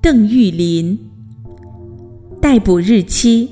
邓玉林。逮捕日期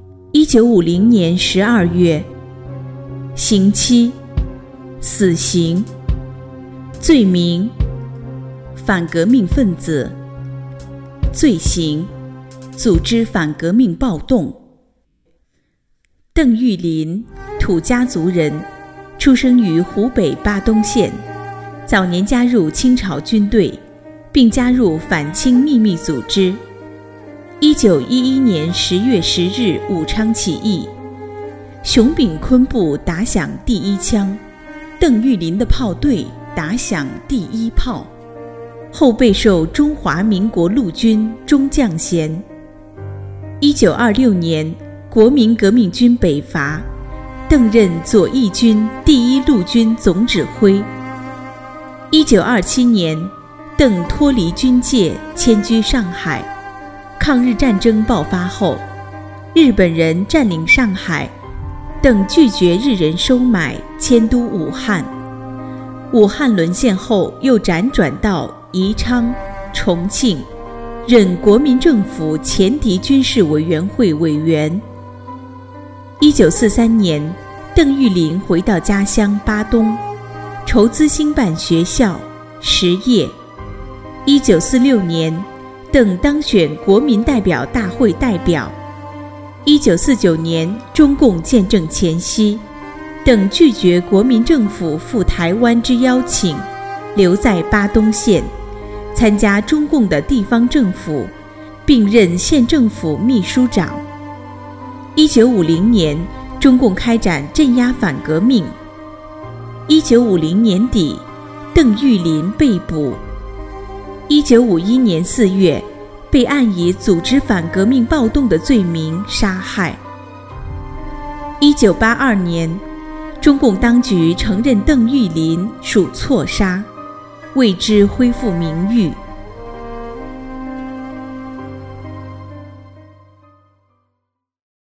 1950年12月。刑期死刑。罪名反革命分子。罪行组织反革命暴动。邓玉林，土家族人，出生于湖北巴东县，早年加入清朝军队，并加入反清秘密组织。1911年10月10日武昌起义，熊秉坤部打响第一枪，邓玉林的炮队打响第一炮，后备受中华民国陆军中将衔。1926年国民革命军北伐，邓任左翼军第一陆军总指挥。1927年，邓脱离军界，迁居上海。抗日战争爆发后，日本人占领上海，邓拒绝日人收买，迁都武汉。武汉沦陷后，又辗转到宜昌、重庆，任国民政府前敌军事委员会委员。1943年，邓玉林回到家乡巴东，筹资兴办学校、实业。1946年，邓当选国民代表大会代表。1949年，中共建政前夕，邓拒绝国民政府赴台湾之邀请，留在巴东县，参加中共的地方政府，并任县政府秘书长。1950年，中共开展镇压反革命。1950年底，邓玉林被捕。1951年4月，被按以组织反革命暴动的罪名杀害。1982年，中共当局承认邓玉林属错杀，为之恢复名誉。